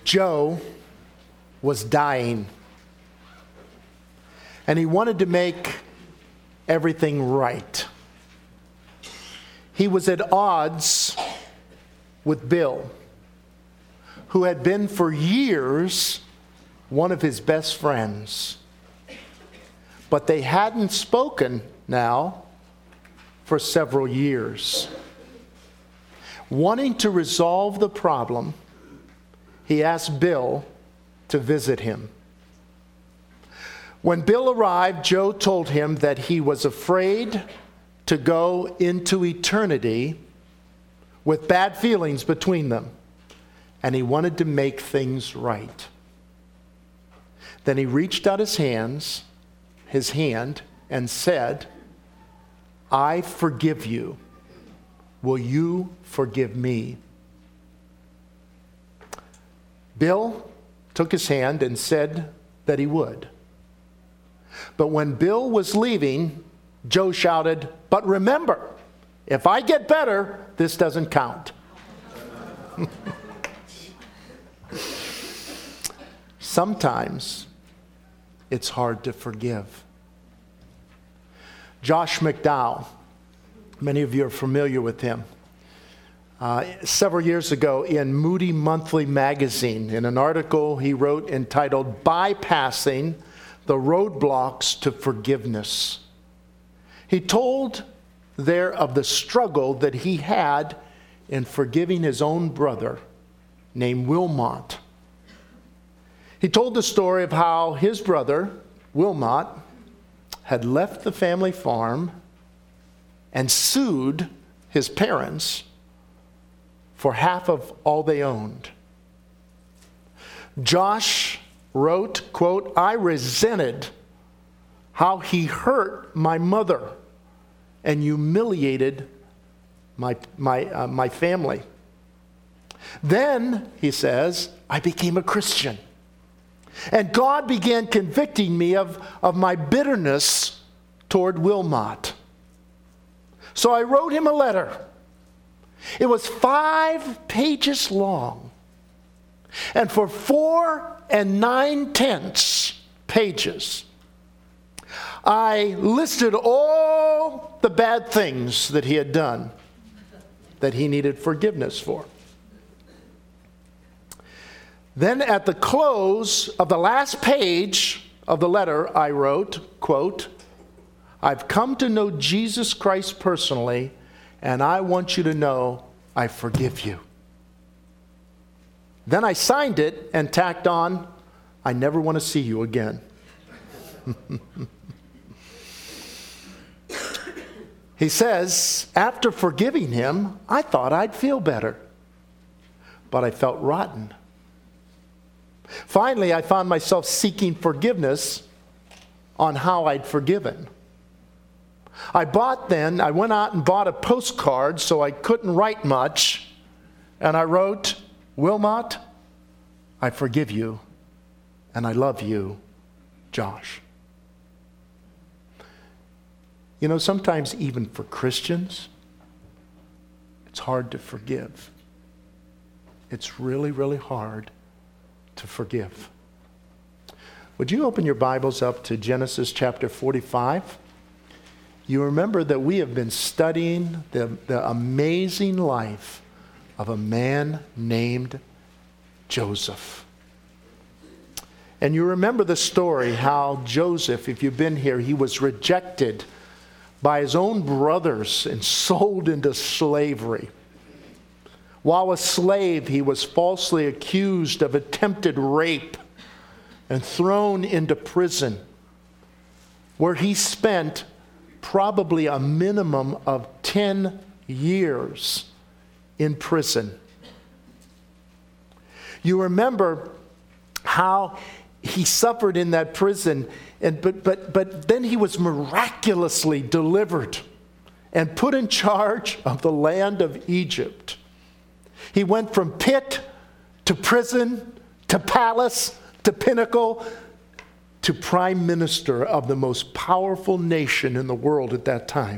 Joe was dying, and he wanted to make everything right. He was at odds with Bill, who had been for years one of his best friends. But they hadn't spoken now for several years. Wanting to resolve the problem, he asked Bill to visit him. When Bill arrived, Joe told him that he was afraid to go into eternity with bad feelings between them, and he wanted to make things right. Then he reached out his hand, and said, "I forgive you. Will you forgive me?" Bill took his hand and said that he would. But when Bill was leaving, Joe shouted, "But remember, if I get better, this doesn't count." Sometimes it's hard to forgive. Josh McDowell, many of you are familiar with him. Several years ago in Moody Monthly magazine, in an article he wrote entitled "Bypassing the Roadblocks to Forgiveness," he told there of the struggle that he had in forgiving his own brother named Wilmot. He told the story of how his brother, Wilmot, had left the family farm and sued his parents for half of all they owned. Josh wrote, quote, "I resented how he hurt my mother and humiliated my family. Then," he says, "I became a Christian. And God began convicting me of my bitterness toward Wilmot. So I wrote him a letter. It was 5 pages long. And for 4 9/10 pages, I listed all the bad things that he had done that he needed forgiveness for. Then at the close of the last page of the letter, I wrote, quote, "I've come to know Jesus Christ personally, and I want you to know I forgive you." Then I signed it and tacked on, "I never want to see you again." He says, after forgiving him, I thought I'd feel better, but I felt rotten. Finally, I found myself seeking forgiveness on how I'd forgiven. I went out and bought a postcard so I couldn't write much, and I wrote, "Wilmot, I forgive you, and I love you, Josh." You know, sometimes even for Christians, it's hard to forgive. It's really, really hard to forgive. Would you open your Bibles up to Genesis chapter 45? You remember that we have been studying the amazing life of a man named Joseph. And you remember the story how Joseph, if you've been here, he was rejected by his own brothers and sold into slavery. While a slave, he was falsely accused of attempted rape and thrown into prison, where he spent probably a minimum of 10 years in prison. You remember how he suffered in that prison, but then he was miraculously delivered and put in charge of the land of Egypt. He went from pit to prison to palace to pinnacle to prime minister of the most powerful nation in the world at that time.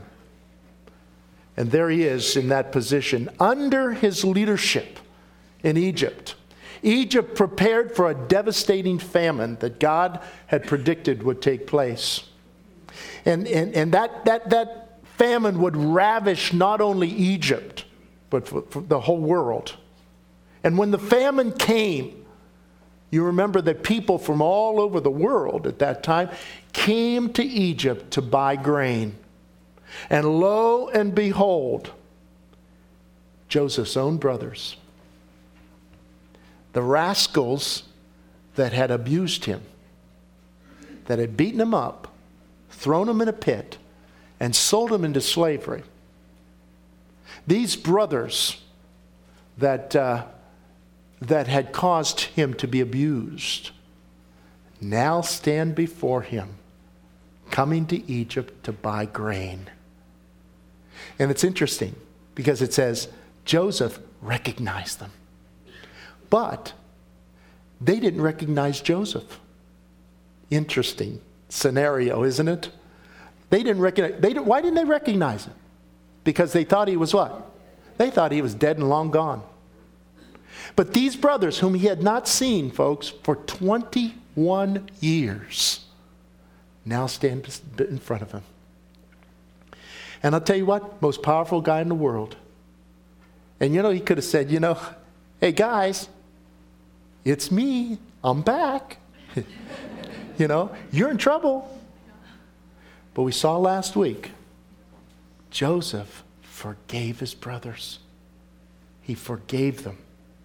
And there he is in that position. Under his leadership in Egypt, Egypt prepared for a devastating famine that God had predicted would take place. And that famine would ravish not only Egypt, but for the whole world. And when the famine came, you remember that people from all over the world at that time came to Egypt to buy grain. And lo and behold, Joseph's own brothers, the rascals that had abused him, that had beaten him up, thrown him in a pit, and sold him into slavery. These brothers that had caused him to be abused now stand before him, coming to Egypt to buy grain. And it's interesting because it says Joseph recognized them. But they didn't recognize Joseph. Interesting scenario, isn't it? They didn't recognize. Why didn't they recognize him? Because they thought he was what? They thought he was dead and long gone. But these brothers, whom he had not seen, folks, for 21 years, now stand in front of him. And I'll tell you what, most powerful guy in the world. And he could have said, hey guys, it's me. I'm back. You're in trouble. But we saw last week, Joseph forgave his brothers. He forgave them.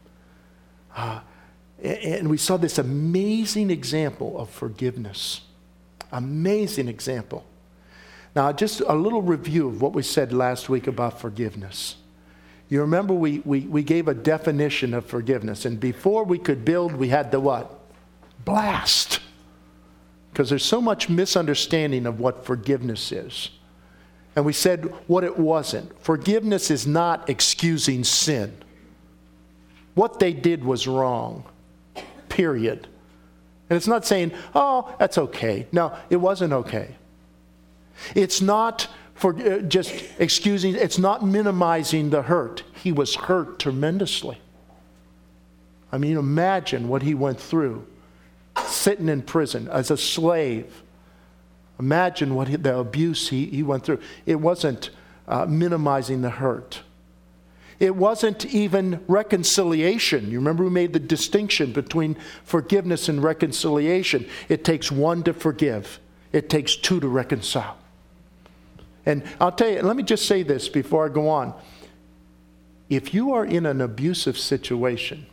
And we saw this amazing example of forgiveness. Amazing example. Now, just a little review of what we said last week about forgiveness. You remember we gave a definition of forgiveness. And before we could build, we had to what? Blast. Because there's so much misunderstanding of what forgiveness is. And we said what it wasn't. Forgiveness is not excusing sin. What they did was wrong. Period. And it's not saying, oh, that's okay. No, it wasn't okay. It's not for just excusing, it's not minimizing the hurt. He was hurt tremendously. I mean, imagine what he went through. Sitting in prison as a slave. Imagine the abuse he went through. It wasn't minimizing the hurt. It wasn't even reconciliation. You remember we made the distinction between forgiveness and reconciliation. It takes one to forgive. It takes two to reconcile. And I'll tell you, let me just say this before I go on. If you are in an abusive situation,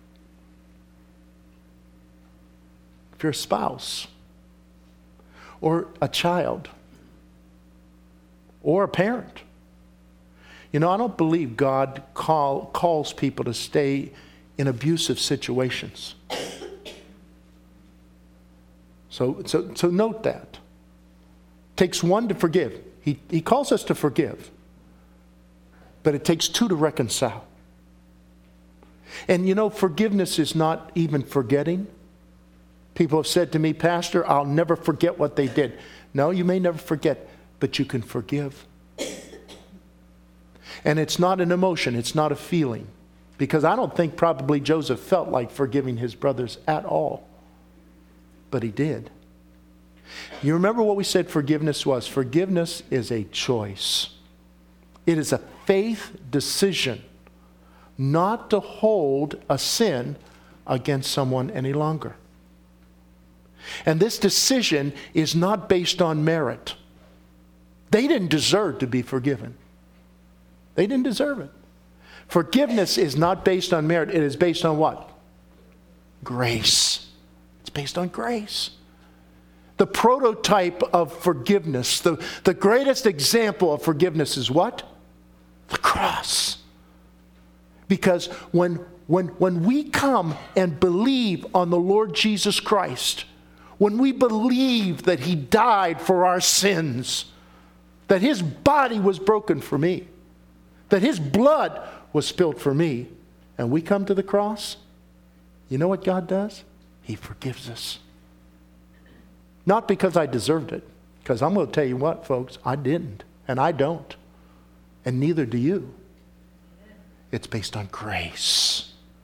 if you're a spouse, or a child, or a parent, I don't believe God calls people to stay in abusive situations. So note that. It takes one to forgive. He calls us to forgive. But it takes two to reconcile. And forgiveness is not even forgetting. People have said to me, Pastor, I'll never forget what they did. No, you may never forget, but you can forgive. And it's not an emotion, it's not a feeling. Because I don't think probably Joseph felt like forgiving his brothers at all. But he did. You remember what we said forgiveness was? Forgiveness is a choice. It is a faith decision not to hold a sin against someone any longer. And this decision is not based on merit. They didn't deserve to be forgiven. They didn't deserve it. Forgiveness is not based on merit. It is based on what? Grace. It's based on grace. The prototype of forgiveness, the greatest example of forgiveness is what? The cross. Because when we come and believe on the Lord Jesus Christ, when we believe that He died for our sins, that His body was broken for me, that His blood was spilled for me, and we come to the cross, you know what God does? He forgives us. Not because I deserved it, because I'm going to tell you what, folks, I didn't, and I don't, and neither do you. It's based on grace.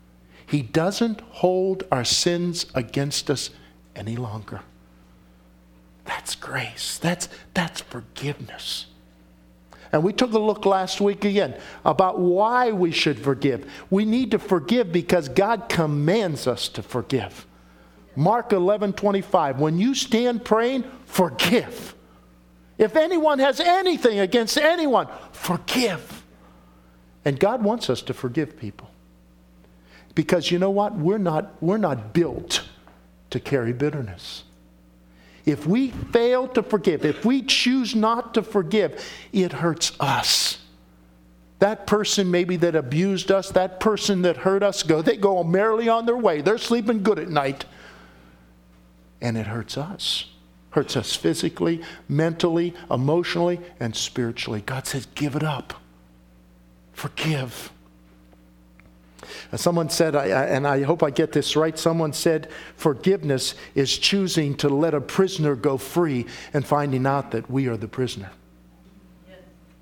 He doesn't hold our sins against us any longer. That's grace. That's forgiveness. And we took a look last week again about why we should forgive. We need to forgive because God commands us to forgive. Mark 11:25, when you stand praying, forgive. If anyone has anything against anyone, forgive. And God wants us to forgive people. Because you know what? We're not built to carry bitterness. If we fail to forgive, if we choose not to forgive, it hurts us. That person maybe that abused us, that person that hurt us, they go merrily on their way. They're sleeping good at night. And it hurts us. Hurts us physically, mentally, emotionally, and spiritually. God says, give it up. Forgive. Someone said, and I hope I get this right, someone said, forgiveness is choosing to let a prisoner go free and finding out that we are the prisoner. Yes.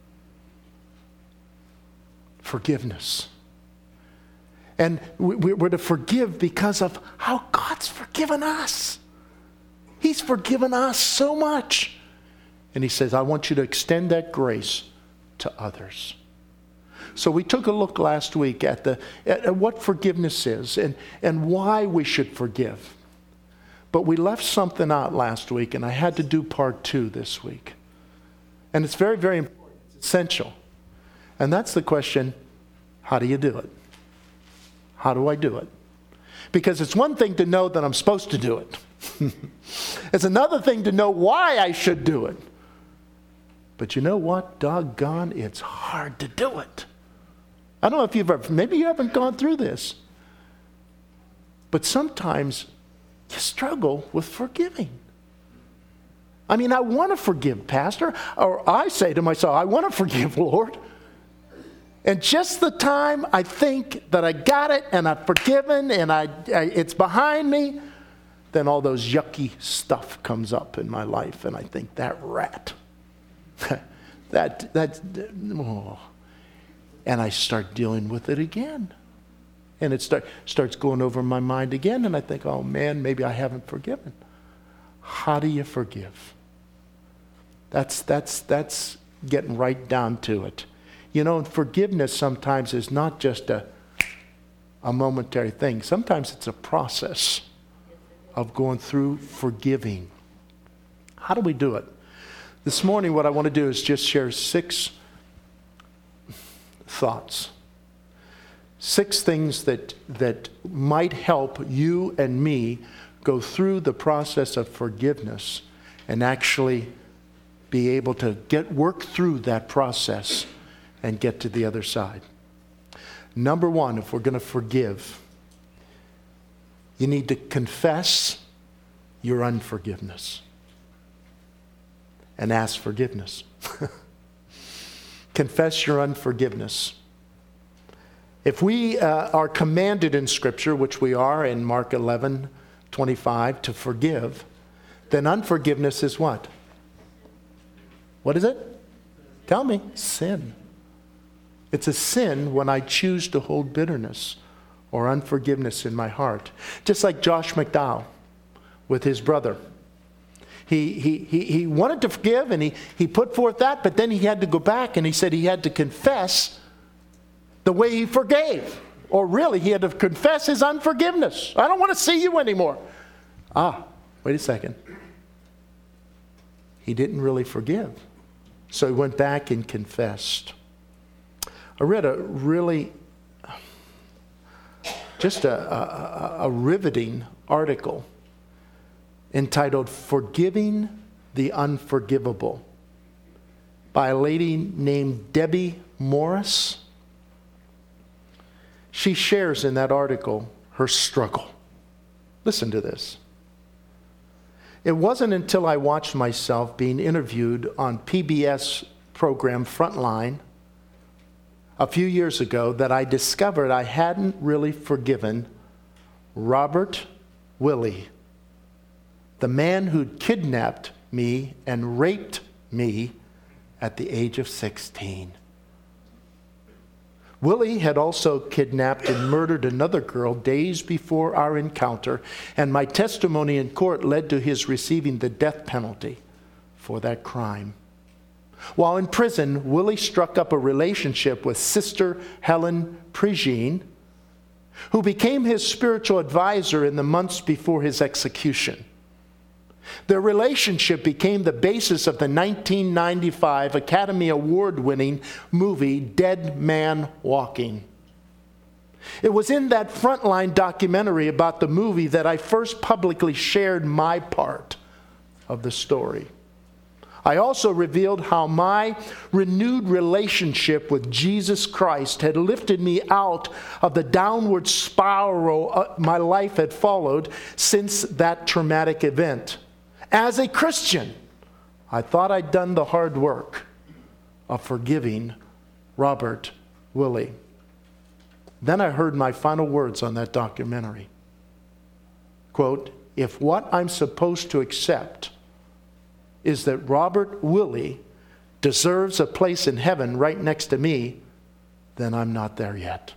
Forgiveness. And we're to forgive because of how God's forgiven us. He's forgiven us so much. And he says, I want you to extend that grace to others. So we took a look last week at what forgiveness is and why we should forgive. But we left something out last week, and I had to do part 2 this week. And it's very, very important. It's essential. And that's the question, how do you do it? How do I do it? Because it's one thing to know that I'm supposed to do it. It's another thing to know why I should do it. But you know what? Doggone, it's hard to do it. I don't know if you've ever, maybe you haven't gone through this. But sometimes you struggle with forgiving. I mean, I want to forgive, Pastor. Or I say to myself, I want to forgive, Lord. And just the time I think that I got it and I've forgiven and it's behind me, then all those yucky stuff comes up in my life. And I think, that rat. Oh. And I start dealing with it again. And it starts going over my mind again. And I think, oh man, maybe I haven't forgiven. How do you forgive? That's getting right down to it. You know, forgiveness sometimes is not just a momentary thing. Sometimes it's a process of going through forgiving. How do we do it? This morning, what I want to do is just share 6 thoughts. 6 things that might help you and me go through the process of forgiveness and actually be able to work through that process and get to the other side. Number 1, if we're going to forgive, you need to confess your unforgiveness and ask forgiveness. Confess your unforgiveness. If we are commanded in Scripture, which we are in Mark 11:25, to forgive, then unforgiveness is what? What is it? Tell me. Sin. It's a sin when I choose to hold bitterness or unforgiveness in my heart. Just like Josh McDowell with his brother. He wanted to forgive and he put forth that, but then he had to go back and he said he had to confess the way he forgave. Or really, he had to confess his unforgiveness. I don't want to see you anymore. Wait a second. He didn't really forgive. So he went back and confessed. I read a really, just a riveting article entitled Forgiving the Unforgivable by a lady named Debbie Morris. She shares in that article her struggle. Listen to this. It wasn't until I watched myself being interviewed on PBS program Frontline a few years ago that I discovered I hadn't really forgiven Robert Willie, the man who'd kidnapped me and raped me at the age of 16. Willie had also kidnapped and murdered another girl days before our encounter, and my testimony in court led to his receiving the death penalty for that crime. While in prison, Willie struck up a relationship with Sister Helen Prigine, who became his spiritual advisor in the months before his execution. Their relationship became the basis of the 1995 Academy Award-winning movie Dead Man Walking. It was in that Frontline documentary about the movie that I first publicly shared my part of the story. I also revealed how my renewed relationship with Jesus Christ had lifted me out of the downward spiral my life had followed since that traumatic event. As a Christian, I thought I'd done the hard work of forgiving Robert Willie. Then I heard my final words on that documentary. Quote, "If what I'm supposed to accept is that Robert Willie deserves a place in heaven right next to me, then I'm not there yet."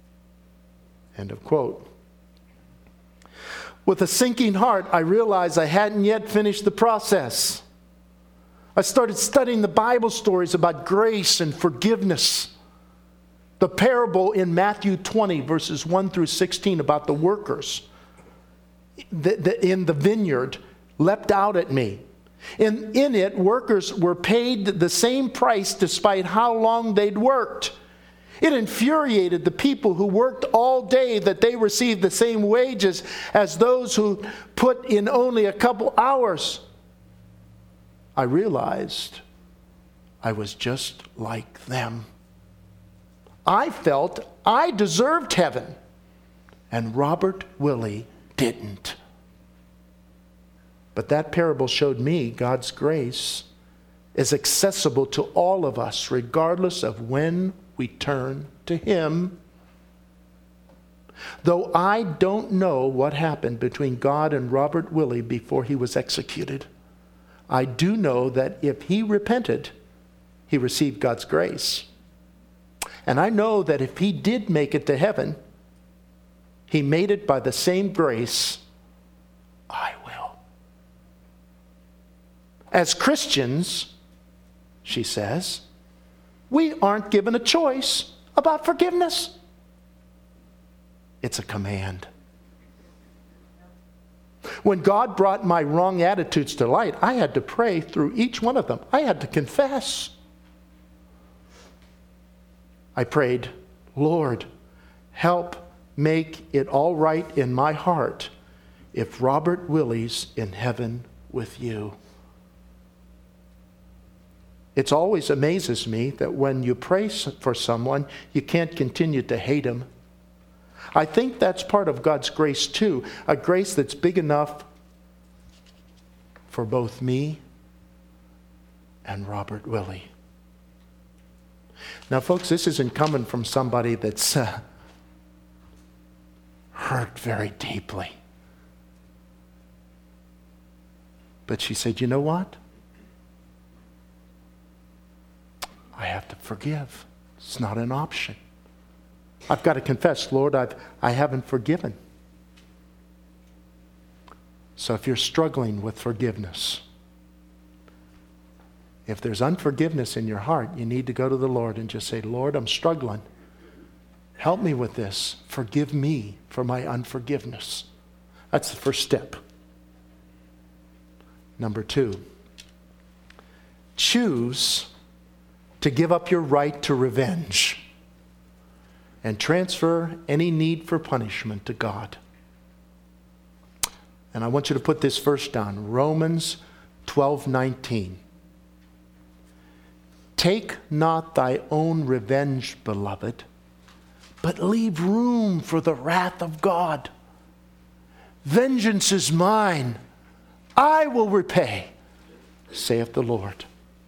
End of quote. With a sinking heart, I realized I hadn't yet finished the process. I started studying the Bible stories about grace and forgiveness. The parable in Matthew 20, verses 1 through 16, about the workers in the vineyard leapt out at me. In it, workers were paid the same price despite how long they'd worked. It infuriated the people who worked all day that they received the same wages as those who put in only a couple hours. I realized I was just like them. I felt I deserved heaven, and Robert Willie didn't. But that parable showed me God's grace is accessible to all of us, regardless of when we turn to Him. Though I don't know what happened between God and Robert Willie before he was executed, I do know that if he repented, he received God's grace. And I know that if he did make it to heaven, he made it by the same grace I will. As Christians, she says, we aren't given a choice about forgiveness. It's a command. When God brought my wrong attitudes to light, I had to pray through each one of them. I had to confess. I prayed, Lord, help make it all right in my heart if Robert Willie's in heaven with you. It always amazes me that when you pray for someone, you can't continue to hate him. I think that's part of God's grace too, a grace that's big enough for both me and Robert Willie. Now, folks, this isn't coming from somebody that's hurt very deeply. But she said, you know what? I have to forgive. It's not an option. I've got to confess, Lord, I haven't forgiven. So if you're struggling with forgiveness, if there's unforgiveness in your heart, you need to go to the Lord and just say, Lord, I'm struggling. Help me with this. Forgive me for my unforgiveness. That's the first step. Number 2, choose to give up your right to revenge and transfer any need for punishment to God. And I want you to put this verse down, Romans 12:19. Take not thy own revenge, beloved, but leave room for the wrath of God. Vengeance is mine, I will repay, saith the Lord.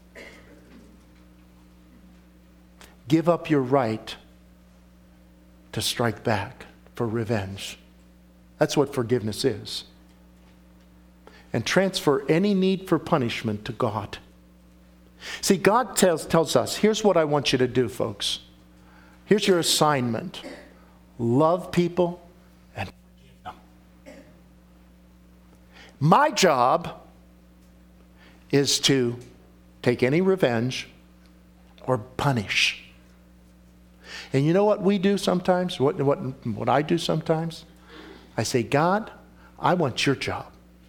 Give up your right to strike back for revenge. That's what forgiveness is. And transfer any need for punishment to God. See, God tells us, here's what I want you to do, folks. Here's your assignment. Love people and forgive them. My job is to take any revenge or punish. And you know what we do sometimes? What I do sometimes? I say, God, I want your job.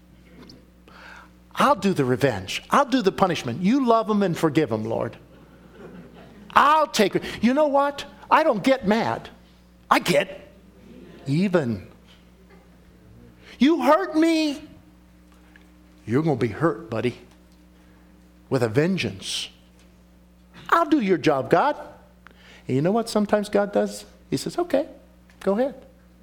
I'll do the revenge. I'll do the punishment. You love them and forgive them, Lord. I'll take it. You know what? I don't get mad. I get even. You hurt me. You're going to be hurt, buddy, with a vengeance. I'll do your job, God. And you know what sometimes God does? He says, okay, go ahead.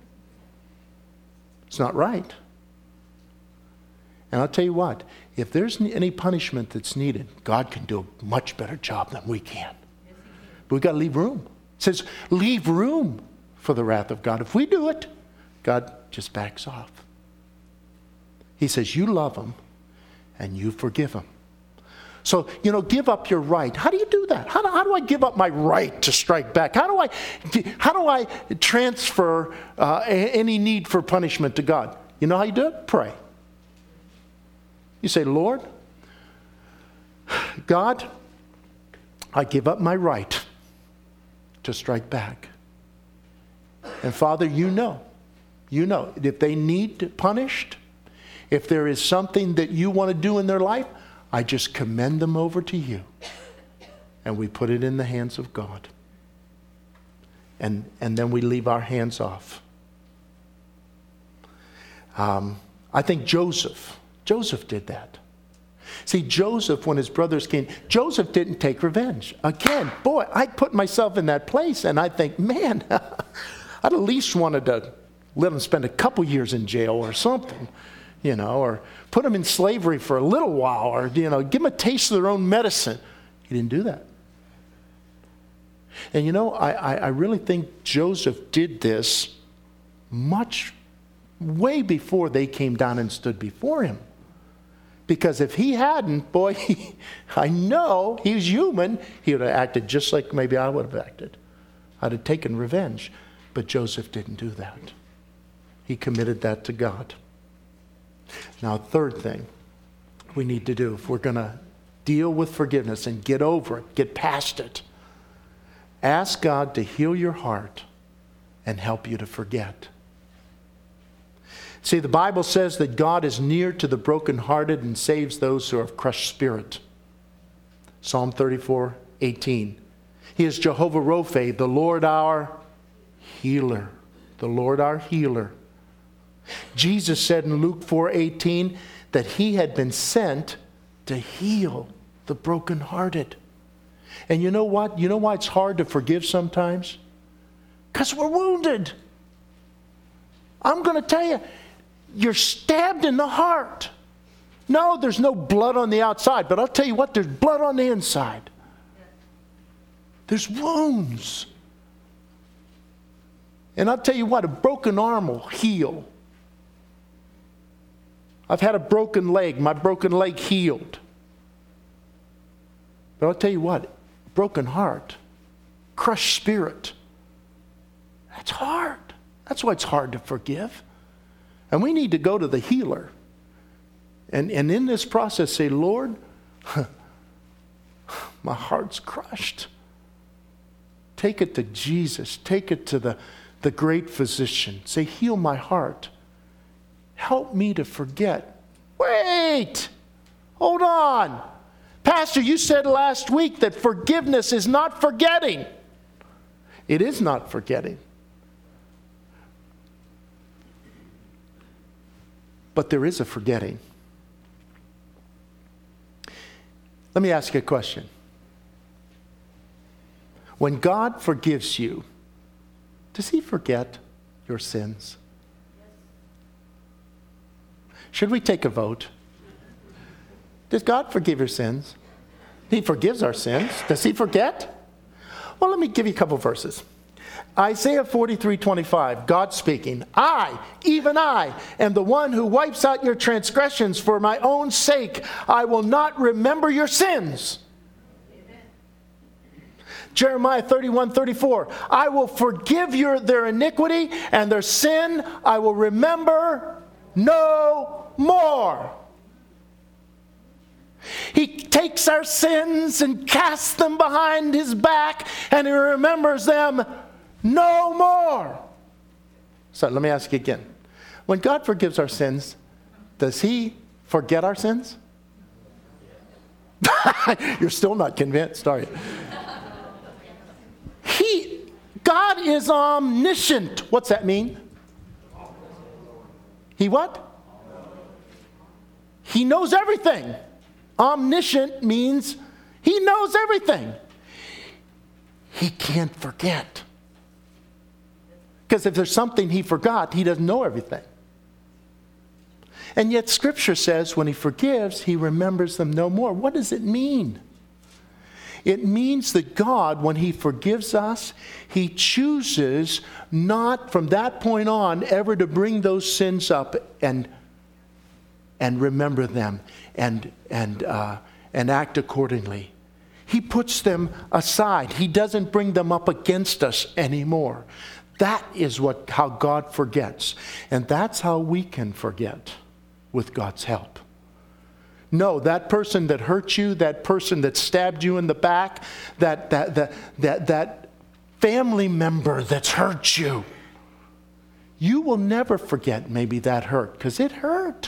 It's not right. And I'll tell you what, if there's any punishment that's needed, God can do a much better job than we can. But we've got to leave room. It says, leave room for the wrath of God. If we do it, God just backs off. He says, you love them and you forgive them. So, give up your right. How do you do that? How do I give up my right to strike back? How do I transfer any need for punishment to God? You know how you do it? Pray. You say, Lord, God, I give up my right to strike back. And Father, you know, if they need punished, if there is something that you want to do in their life, I just commend them over to you. And we put it in the hands of God. And then we leave our hands off. I think Joseph did that. See, Joseph, when his brothers came, Joseph didn't take revenge. Again, boy, I put myself in that place and I think, man, I'd at least wanted to let him spend a couple years in jail or something, or put them in slavery for a little while, or, give them a taste of their own medicine. He didn't do that. And, I really think Joseph did this way before they came down and stood before him. Because if he hadn't, boy, I know he's human, he would have acted just like maybe I would have acted. I'd have taken revenge. But Joseph didn't do that. He committed that to God. Now, third thing we need to do if we're going to deal with forgiveness and get over it, get past it, ask God to heal your heart and help you to forget. See, the Bible says that God is near to the brokenhearted and saves those who are of crushed spirit. Psalm 34:18. He is Jehovah Rophe, the Lord our healer. The Lord our healer. Jesus said in Luke 4:18 that he had been sent to heal the brokenhearted. And you know what? You know why it's hard to forgive sometimes? Because we're wounded. I'm going to tell you, you're stabbed in the heart. No, there's no blood on the outside, but I'll tell you what, there's blood on the inside. There's wounds. And I'll tell you what, a broken arm will heal. I've had a broken leg. My broken leg healed. But I'll tell you what, broken heart, crushed spirit, that's hard. That's why it's hard to forgive. And we need to go to the healer. And in this process say, Lord, my heart's crushed. Take it to Jesus. Take it to the great physician. Say, heal my heart. Help me to forget. Wait! Hold on. Pastor, you said last week that forgiveness is not forgetting. It is not forgetting. But there is a forgetting. Let me ask you a question. When God forgives you, does he forget your sins? Should we take a vote? Does God forgive your sins? He forgives our sins. Does he forget? Well, let me give you a couple verses. Isaiah 43:25, God speaking, I, even I, am the one who wipes out your transgressions for my own sake. I will not remember your sins. Amen. Jeremiah 31:34. I will forgive their iniquity, and their sin I will remember no more. He takes our sins and casts them behind his back, and he remembers them no more. So let me ask you again. When God forgives our sins, does he forget our sins? You're still not convinced, are you? God is omniscient. What's that mean? He what? He knows everything. Omniscient means he knows everything. He can't forget. Because if there's something he forgot, he doesn't know everything. And yet Scripture says when he forgives, he remembers them no more. What does it mean? It means that God, when he forgives us, he chooses not from that point on ever to bring those sins up and remember them and act accordingly. He puts them aside. He doesn't bring them up against us anymore. That is how God forgets. And that's how we can forget with God's help. No, that person that hurt you, that person that stabbed you in the back, that family member that's hurt you, you will never forget maybe that hurt, because it hurt.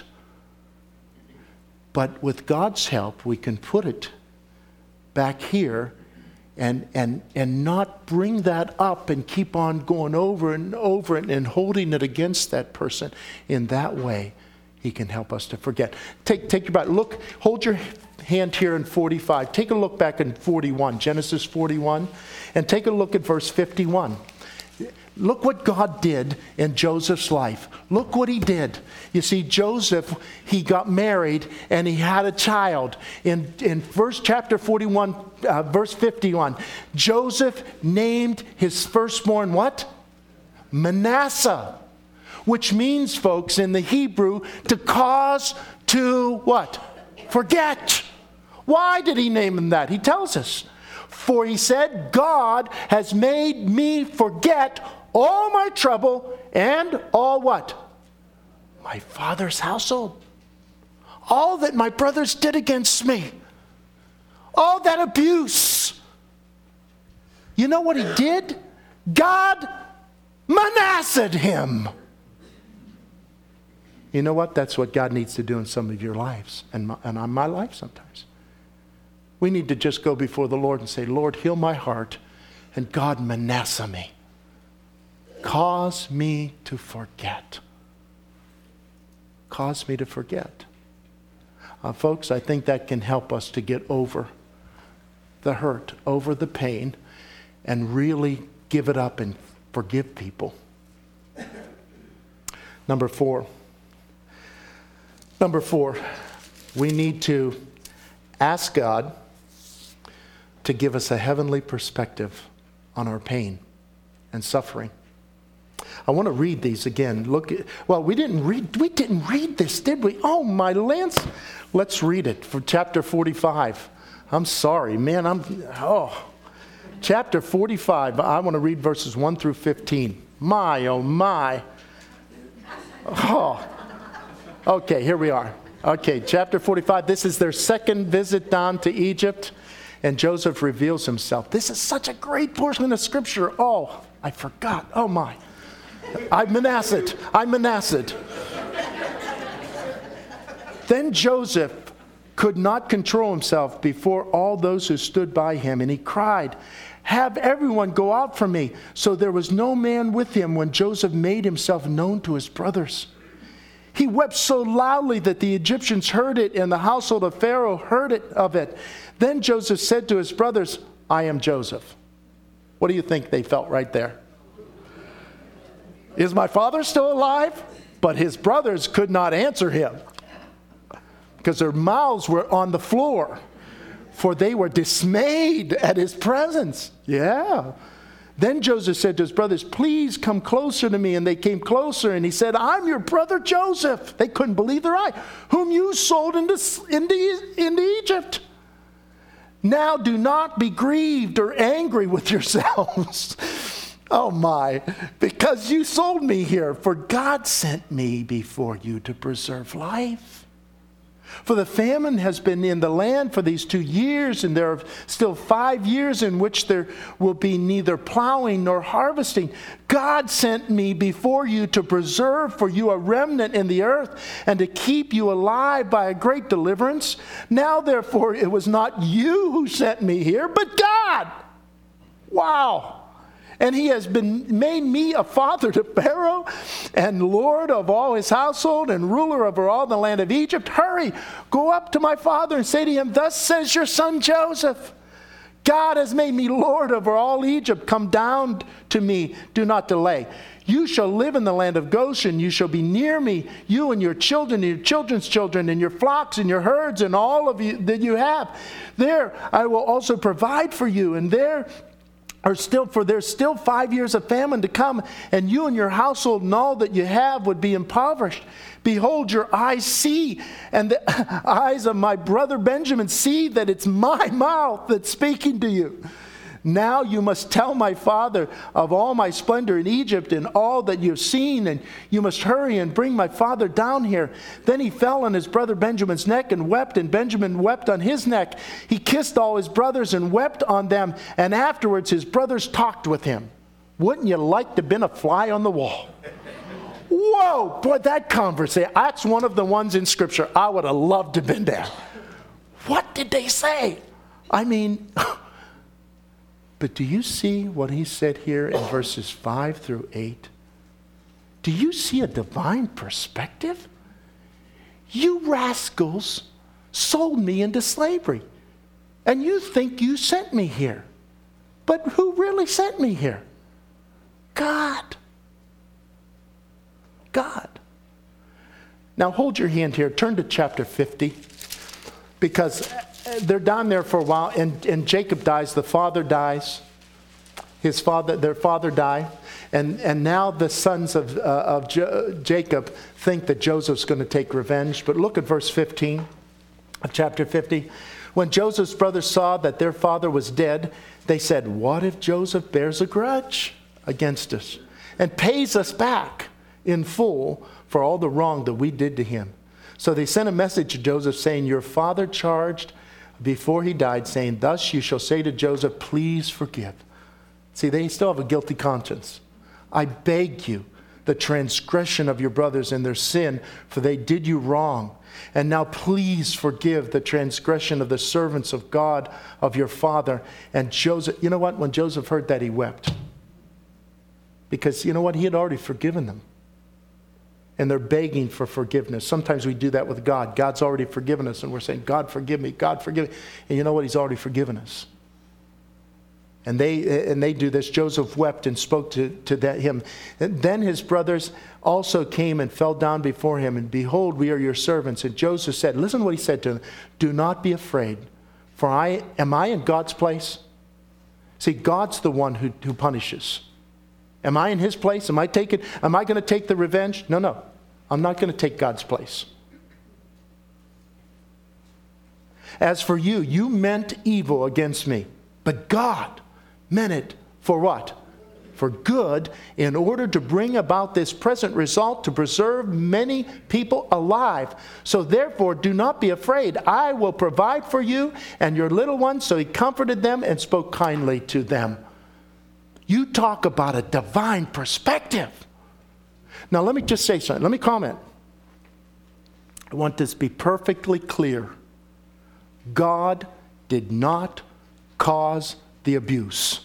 But with God's help, we can put it back here and not bring that up and keep on going over and over and holding it against that person. In that way, he can help us to forget. Take your Bible. Look, hold your hand here in 45. Take a look back in 41, Genesis 41, and take a look at verse 51. Look what God did in Joseph's life. Look what he did. You see, Joseph, he got married and he had a child. In chapter 41, verse 51, Joseph named his firstborn what? Manasseh. Which means, folks, in the Hebrew, to cause to what? Forget. Why did he name him that? He tells us. For he said, God has made me forget all my trouble and all what? My father's household. All that my brothers did against me. All that abuse. You know what he did? God Manasseh'd him. You know what? That's what God needs to do in some of your lives and on my life sometimes. We need to just go before the Lord and say, Lord, heal my heart, and God, Manasseh me. Cause me to forget. Cause me to forget. Folks, I think that can help us to get over the hurt, over the pain, and really give it up and forgive people. Number four, we need to ask God to give us a heavenly perspective on our pain and suffering. I want to read these again. We didn't read this, did we? Oh, my Lance. Let's read it for chapter 45. I'm sorry, man. Chapter 45, I want to read verses 1 through 15. My, oh, my. Oh. Okay, here we are. Okay, chapter 45. This is their second visit down to Egypt, and Joseph reveals himself. This is such a great portion of Scripture. Oh, I forgot. Oh, my. I Manasseh. Then Joseph could not control himself before all those who stood by him, and he cried, have everyone go out from me. So there was no man with him when Joseph made himself known to his brothers. He wept so loudly that the Egyptians heard it, and the household of Pharaoh heard of it. Then Joseph said to his brothers, I am Joseph. What do you think they felt right there? Is my father still alive? But his brothers could not answer him because their mouths were on the floor, for they were dismayed at his presence. Yeah. Then Joseph said to his brothers, please come closer to me. And they came closer, and he said, I'm your brother Joseph. They couldn't believe their eye, whom you sold into Egypt. Now do not be grieved or angry with yourselves. Oh my, because you sold me here, for God sent me before you to preserve life. For the famine has been in the land for these 2 years, and there are still 5 years in which there will be neither plowing nor harvesting. God sent me before you to preserve for you a remnant in the earth and to keep you alive by a great deliverance. Now, therefore, it was not you who sent me here, but God. Wow. And he has made me a father to Pharaoh and lord of all his household and ruler over all the land of Egypt. Hurry, go up to my father and say to him, thus says your son Joseph, God has made me lord over all Egypt. Come down to me, do not delay. You shall live in the land of Goshen. You shall be near me, you and your children and your children's children and your flocks and your herds and all of you that you have. There I will also provide for you, and there's still 5 years of famine to come, and you and your household and all that you have would be impoverished. Behold, your eyes see, and the eyes of my brother Benjamin see that it's my mouth that's speaking to you. Now you must tell my father of all my splendor in Egypt and all that you've seen, and you must hurry and bring my father down here. Then he fell on his brother Benjamin's neck and wept, and Benjamin wept on his neck. He kissed all his brothers and wept on them, and afterwards his brothers talked with him. Wouldn't you like to have been a fly on the wall? Whoa, boy, that conversation, that's one of the ones in Scripture I would have loved to have been there. What did they say? I mean... But do you see what he said here in verses 5 through 8? Do you see a divine perspective? You rascals sold me into slavery, and you think you sent me here. But who really sent me here? God. God. Now hold your hand here. Turn to chapter 50, because they're down there for a while, and Jacob dies. The father dies. Their father died, and now the sons of Jacob think that Joseph's going to take revenge. But look at verse 15 of chapter 50. When Joseph's brothers saw that their father was dead, they said, "What if Joseph bears a grudge against us and pays us back in full for all the wrong that we did to him?" So they sent a message to Joseph saying, "Your father charged before he died, saying, 'Thus you shall say to Joseph, please forgive.'" See, they still have a guilty conscience. "I beg you, the transgression of your brothers and their sin, for they did you wrong. And now please forgive the transgression of the servants of God, of your father." And Joseph, you know what? When Joseph heard that, he wept. Because you know what? He had already forgiven them. And they're begging for forgiveness. Sometimes we do that with God. God's already forgiven us, and we're saying, "God, forgive me. God, forgive me." And you know what? He's already forgiven us. And they do this. Joseph wept and spoke to him. And then his brothers also came and fell down before him. And behold, we are your servants. And Joseph said, listen to what he said to them. "Do not be afraid, for am I in God's place?" See, God's the one who punishes. Am I in his place? Am I going to take the revenge? No. I'm not going to take God's place. "As for you, you meant evil against me, but God meant it for what? For good, in order to bring about this present result, to preserve many people alive. So therefore, do not be afraid. I will provide for you and your little ones." So he comforted them and spoke kindly to them. You talk about a divine perspective. Now let me just say something. Let me comment. I want this to be perfectly clear. God did not cause the abuse.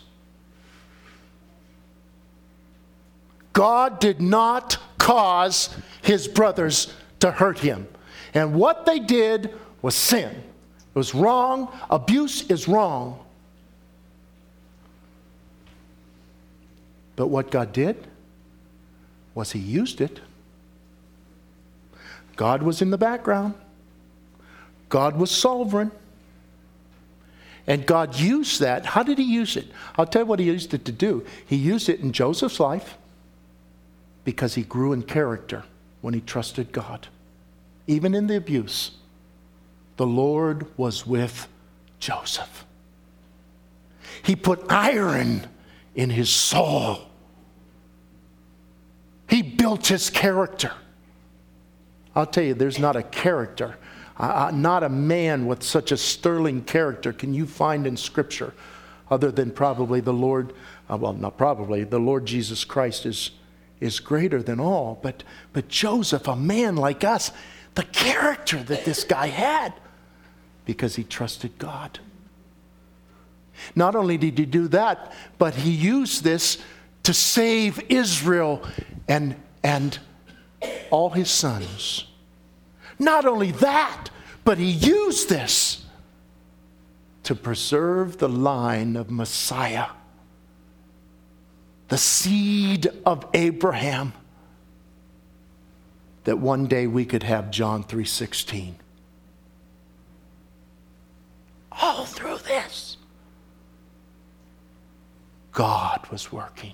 God did not cause his brothers to hurt him. And what they did was sin. It was wrong. Abuse is wrong. But what God did was he used it. God was in the background. God was sovereign. And God used that. How did he use it? I'll tell you what he used it to do. He used it in Joseph's life because he grew in character when he trusted God. Even in the abuse, the Lord was with Joseph. He put iron in his soul. He built his character. I'll tell you, there's not a character, not a man with such a sterling character can you find in Scripture other than probably the Lord, not probably, the Lord Jesus Christ is greater than all. But Joseph, a man like us, the character that this guy had, because he trusted God. Not only did he do that, but he used this to save Israel and all his sons. Not only that, but he used this to preserve the line of Messiah, the seed of Abraham, that one day we could have John 3:16. All through this, God was working.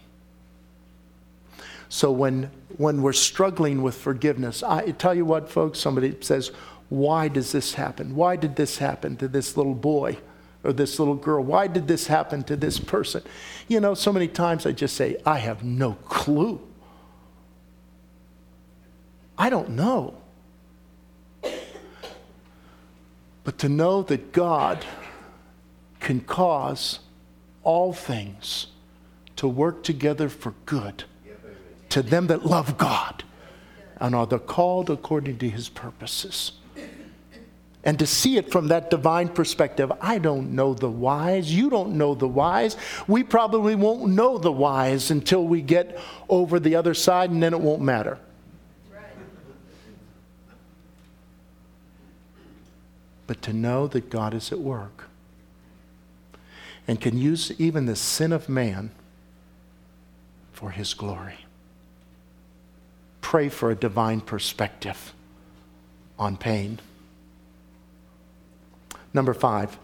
So when we're struggling with forgiveness, I tell you what, folks, somebody says, why does this happen? Why did this happen to this little boy or this little girl? Why did this happen to this person? You know, so many times I just say, I have no clue. I don't know. But to know that God can cause all things to work together for good to them that love God and are the called according to his purposes. And to see it from that divine perspective, I don't know the whys. You don't know the whys. We probably won't know the whys until we get over the other side, and then it won't matter. But to know that God is at work and can use even the sin of man for his glory. Pray for a divine perspective on pain. Number 5,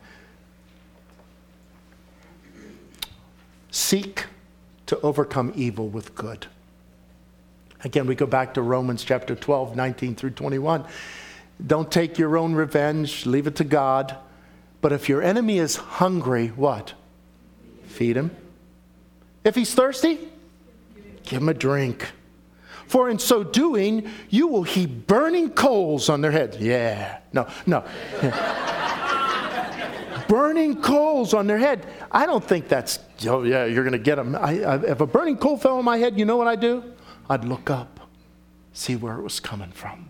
seek to overcome evil with good. Again, we go back to Romans chapter 12, 19 through 21. Don't take your own revenge, leave it to God. But if your enemy is hungry, what? Feed him. If he's thirsty, give him a drink. For in so doing, you will heap burning coals on their heads. Yeah. No. Burning coals on their head. I don't think that's, oh yeah, you're going to get them. If a burning coal fell on my head, you know what I'd do? I'd look up, see where it was coming from.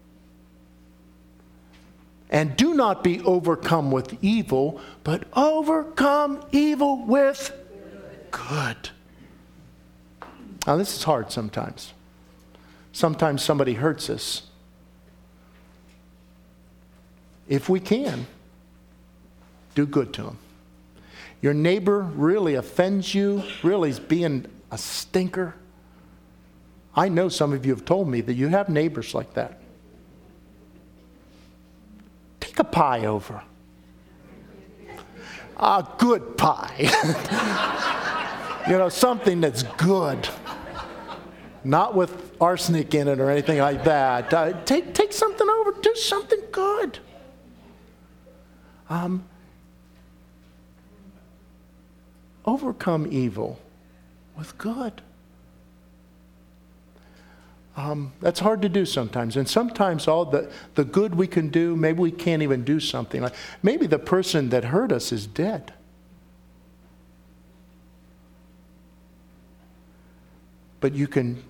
And do not be overcome with evil, but overcome evil with good. Now, this is hard sometimes. Sometimes somebody hurts us. If we can, do good to them. Your neighbor really offends you, really is being a stinker. I know some of you have told me that you have neighbors like that. Take a pie over. A good pie. Something that's good. Not with arsenic in it or anything like that. Take something over. Do something good. Overcome evil with good. That's hard to do sometimes. And sometimes all the good we can do, maybe we can't even do something. Like maybe the person that hurt us is dead. But you can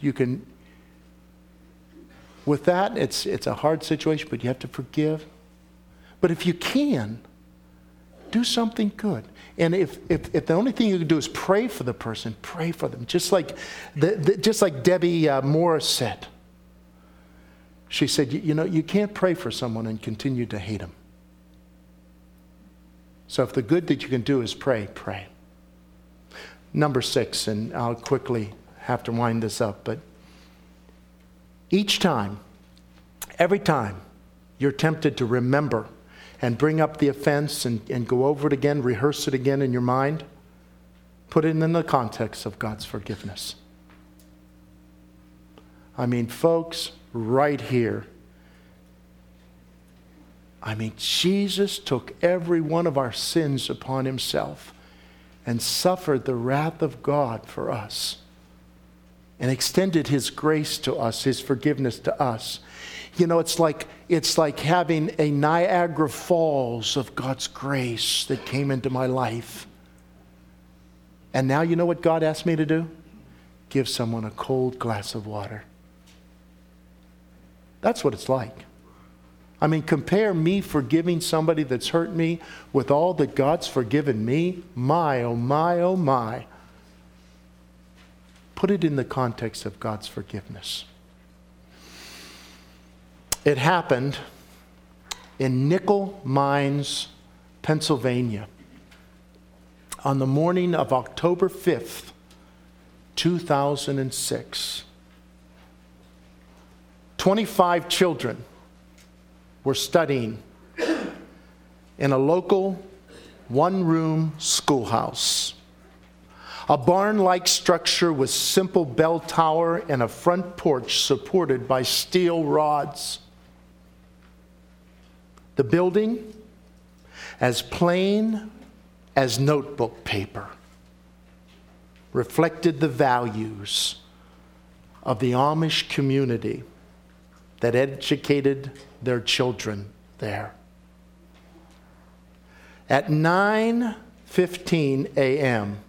with that, it's a hard situation, but you have to forgive. But if you can, do something good. And if the only thing you can do is pray for the person, pray for them. Just like Debbie Morris said. She said, you can't pray for someone and continue to hate them. So if the good that you can do is pray. Number 6, and I'll quickly have to wind this up, but every time you're tempted to remember and bring up the offense and go over it again, rehearse it again in your mind, put it in the context of God's forgiveness. I mean, folks, right here, Jesus took every one of our sins upon himself and suffered the wrath of God for us and extended his grace to us, his forgiveness to us. You know, it's like having a Niagara Falls of God's grace that came into my life. And now you know what God asked me to do? Give someone a cold glass of water. That's what it's like. I mean, compare me forgiving somebody that's hurt me with all that God's forgiven me. My, oh my, oh my. Put it in the context of God's forgiveness. It happened in Nickel Mines, Pennsylvania, on the morning of October 5th, 2006. 25 children were studying in a local one-room schoolhouse. A barn-like structure with simple bell tower and a front porch supported by steel rods. The building, as plain as notebook paper, reflected the values of the Amish community that educated their children there. At 9:15 a.m.,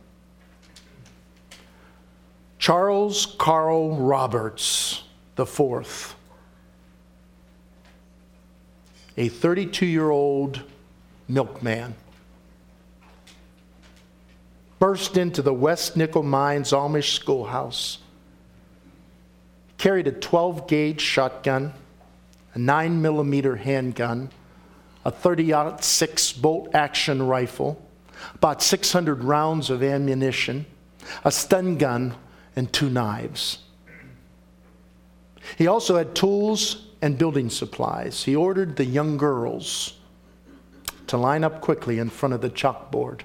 Charles Carl Roberts IV, a 32-year-old milkman, burst into the West Nickel Mines Amish schoolhouse, carried a 12-gauge shotgun, a 9mm handgun, a 30-06 bolt-action rifle, about 600 rounds of ammunition, a stun gun, and 2 knives. He also had tools and building supplies. He ordered the young girls to line up quickly in front of the chalkboard.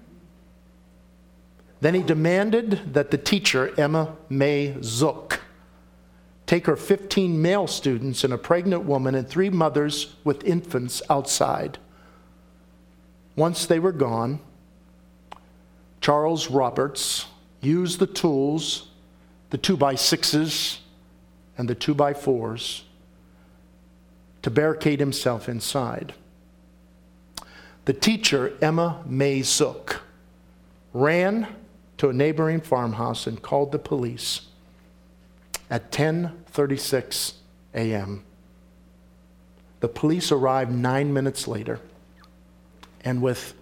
Then he demanded that the teacher, Emma May Zook, take her 15 male students and a pregnant woman and 3 mothers with infants outside. Once they were gone, Charles Roberts used the tools, the 2x6s and the 2x4s, to barricade himself inside. The teacher, Emma May Zook, ran to a neighboring farmhouse and called the police at 10:36 a.m. The police arrived 9 minutes later and with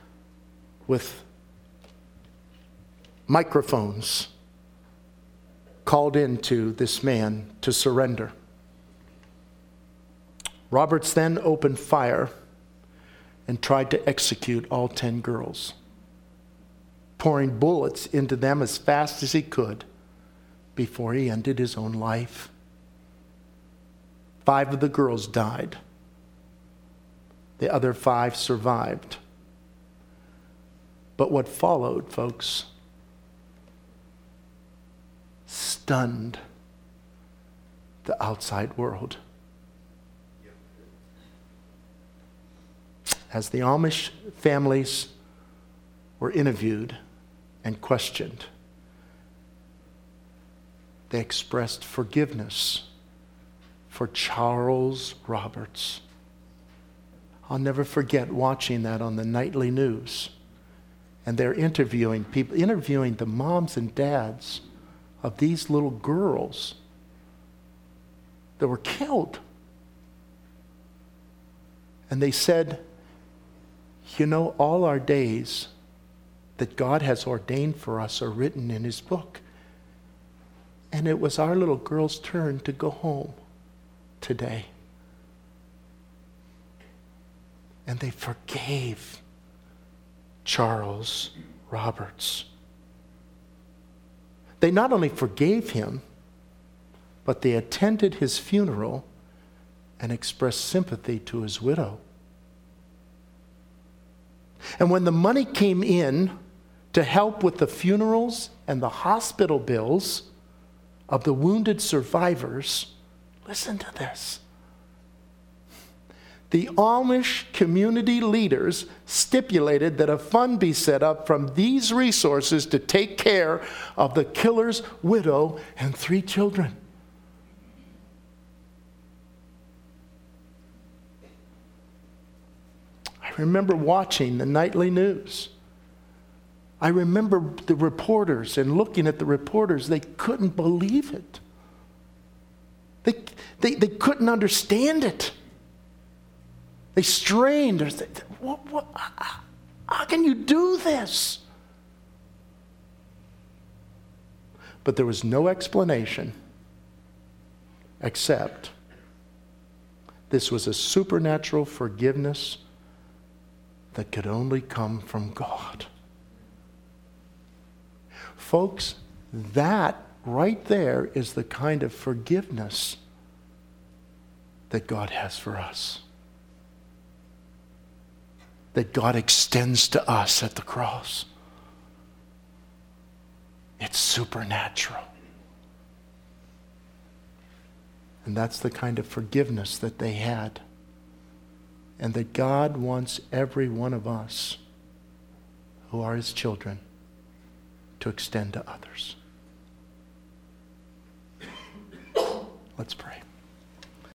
microphones called in to this man to surrender. Roberts then opened fire and tried to execute all 10 girls, pouring bullets into them as fast as he could before he ended his own life. 5 of the girls died. The other 5 survived. But what followed, folks, stunned the outside world. As the Amish families were interviewed and questioned, they expressed forgiveness for Charles Roberts. I'll never forget watching that on the nightly news. And they're interviewing people, interviewing the moms and dads of these little girls that were killed. And they said, you know, all our days that God has ordained for us are written in his book. And it was our little girl's turn to go home today. And they forgave Charles Roberts. They not only forgave him, but they attended his funeral and expressed sympathy to his widow. And when the money came in to help with the funerals and the hospital bills of the wounded survivors, listen to this. the Amish community leaders stipulated that a fund be set up from these resources to take care of the killer's widow and 3 children. I remember watching the nightly news. I remember the reporters and looking at the reporters. They couldn't believe it. They couldn't understand it. They strained. How can you do this? But there was no explanation except this was a supernatural forgiveness that could only come from God. Folks, that right there is the kind of forgiveness that God has for us, that God extends to us at the cross. It's supernatural. And that's the kind of forgiveness that they had, and that God wants every one of us who are His children to extend to others. Let's pray.